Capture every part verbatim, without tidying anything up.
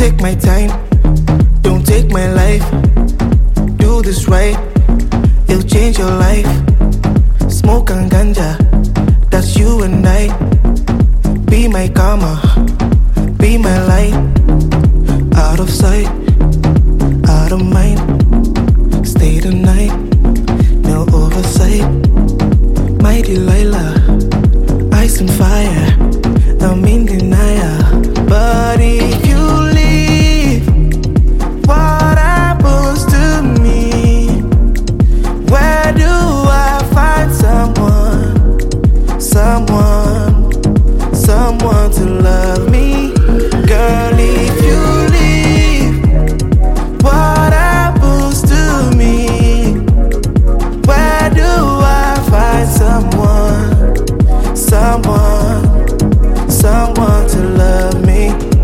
Take my time, don't take my life. Do this right, it'll change your life. Smoke and ganja, that's you and I. Be my karma, be my light. Out of sight, out of mind. Stay the night, no oversight. My Delilah, ice and fire, I'm in denial. But if you leave, what happens to me? Where do I find someone, someone, someone to love me? Girl, if you leave, what happens to me? Where do I find someone, someone, someone to love me?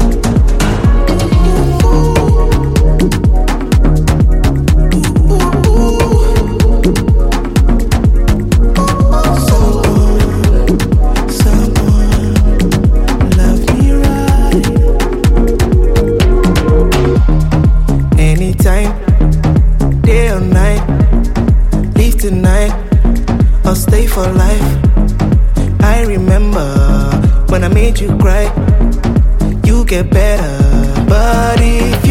Tonight, I'll stay for life. I remember when I made you cry. You get better, but if you